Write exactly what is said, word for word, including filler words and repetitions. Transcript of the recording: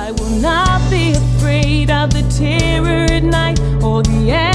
I will not be afraid of the terror at night or the